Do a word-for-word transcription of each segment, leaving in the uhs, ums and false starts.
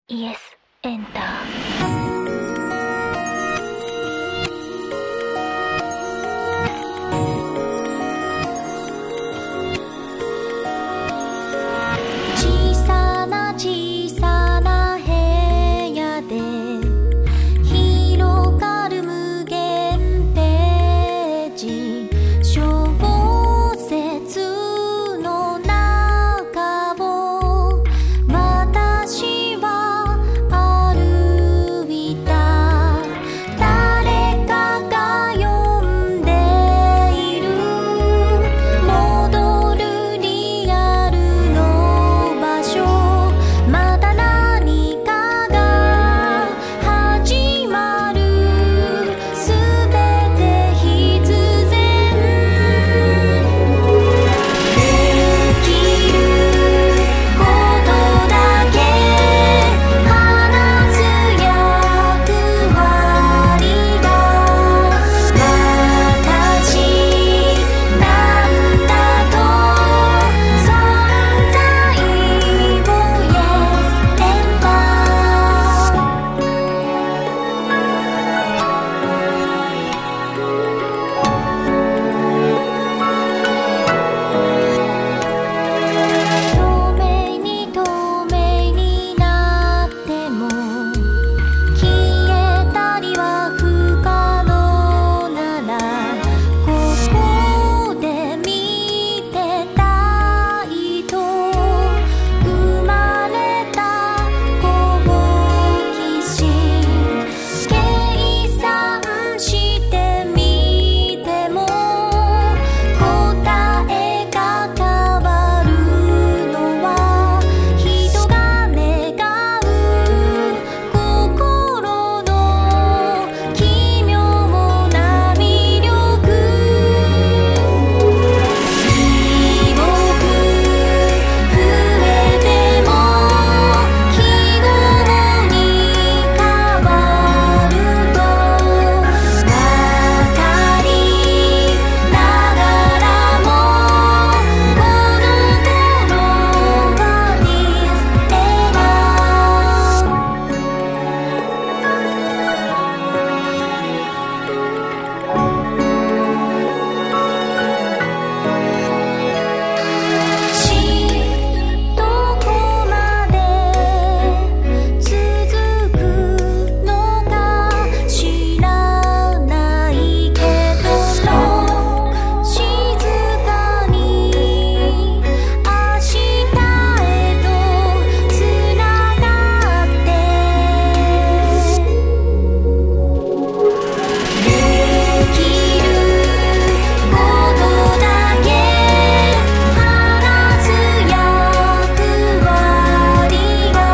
イエスエンター。小さな小さな部屋で広がる無限ページ、小説の中を私は歩いた。誰かが呼んでいる。戻るリアルの場所、また何かが始まる。すべて必然できることだけ話す役割が私なんだと存在を Yes エンタ透明に透明になっても消えたりは不可能なら、ここで見てたいと生まれた好奇心、計算してみても答えが変わるのは人が願う心の奇妙な魅力。記憶増えても記号に変わると分かりながらも、この頃はディスエラしどこまで続くのか知らないけど、静かに明日へとつながってできることだけ話す役割が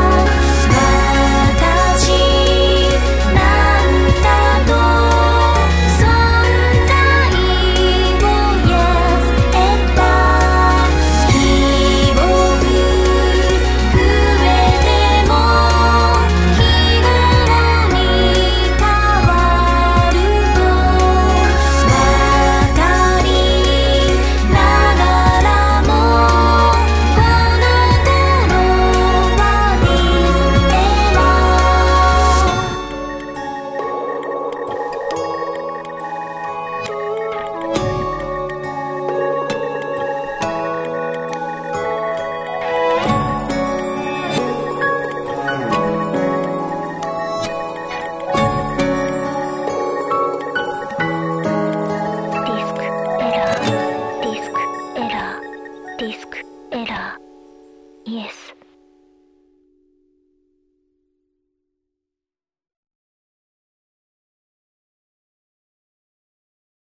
私なんだと存在を Yes エンター。記憶増えても記号に変わると分かりながらも、この頃はディスエラディスクエラー、ディスクエラー、ディスクエラー、イエス